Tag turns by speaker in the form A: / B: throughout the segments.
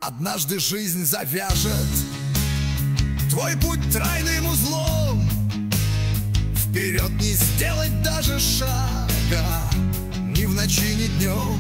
A: Однажды жизнь завяжет твой путь тройным узлом. Вперед не сделать даже шага, ни в ночи, ни днем.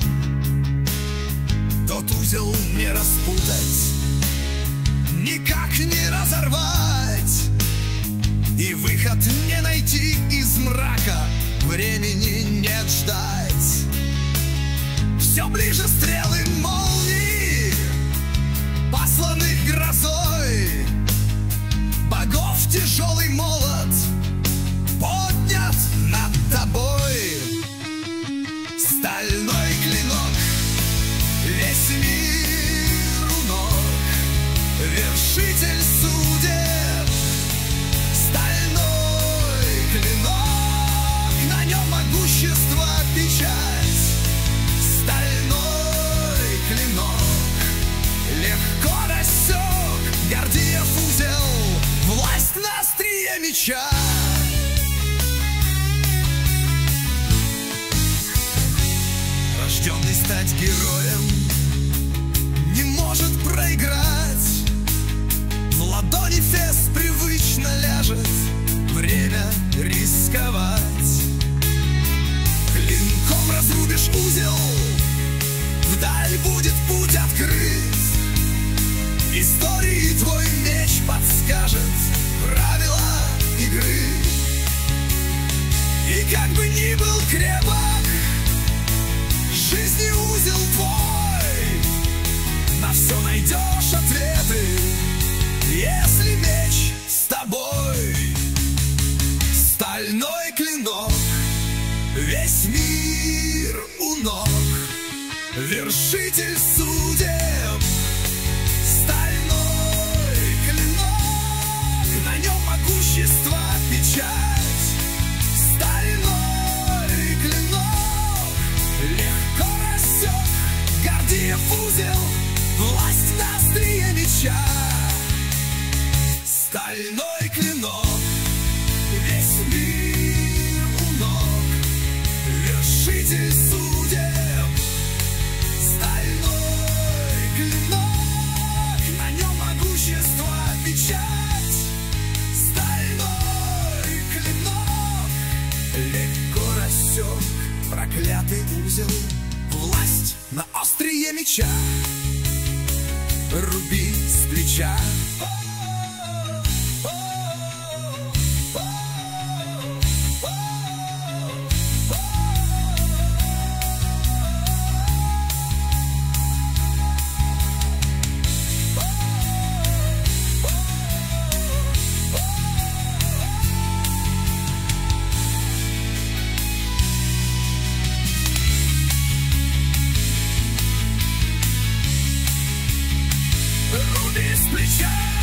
A: Тот узел не распутать, никак не разорвать, и выход не найти из мрака, времени нет ждать. Все ближе стрелы молний, посланных грозой. Богов тяжелый молот поднят над тобой. Стальной клинок, весь мир у ног, вершитель судеб. Стальной клинок, на нем могущество печать. Стальной клинок легко рассек Гордиев узел, власть на острие меча. Рожденный стать героем не может проиграть. В ладони фест привычно ляжет, время рисковать. Клинком разрубишь узел, вдаль будет путь открыт. Истории твой меч подскажет правила игры. И как бы ни был крепок жизни узел твой, на все найдешь ответы, если меч с тобой. Стальной клинок, весь мир у ног, вершитель судеб. Стальной клинок, на нем могущество печать. Стальной клинок легко рассек Гордиев узел, власть на острие меча. Стальной клинок, весь мир у ног, вершитель судеб. Стальной клинок, на нем могущество печать. Стальной клинок легко рассек проклятый узел, власть на острие меча. Руби с плеча. Руби с плеча.